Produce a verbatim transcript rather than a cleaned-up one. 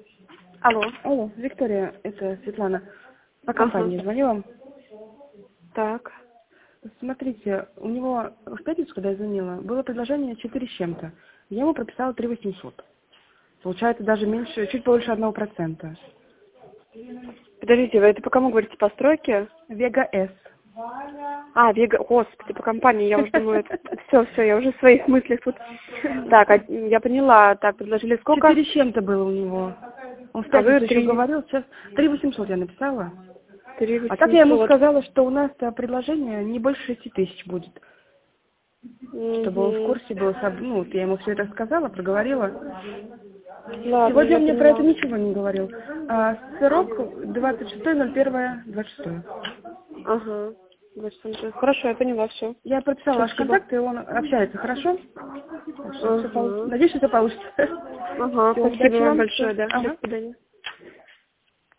Алло. Алло, Виктория, это Светлана. По Ага. компании звонила. Так. Смотрите, у него в пятницу, когда я звонила, было предложение четыре с чем-то. Я ему прописала три восемьсот. Получается даже меньше, чуть больше одного процента. Подождите, вы это по кому говорите? По стройке? Вега С. А, Вега, господи, по компании, я уже думаю, все, все, я уже в своих мыслях тут. Так, а, я поняла, так, предложили сколько? Четыре с чем-то было у него. Он в А вы пятницу еще три, говорил, сейчас три восемьсот я написала. три А так я ему восемьсот. сказала, что у нас предложение не больше шести тысяч будет. Чтобы он в Угу. курсе был, соб- ну, вот я ему все это сказала, проговорила. Ладно, Сегодня я он мне про это поняла. ничего не говорил. А срок двадцать шестое ноль первое двадцать шестое. Ага. Вот, хорошо, я поняла, все. Я прописала ваш Спасибо. контакт, и он общается хорошо. Так что всё получится. Ага. Надеюсь, что это получится. Ага, Все, спасибо удачи вам вам. Всё. большое, да. До Ага. свидания.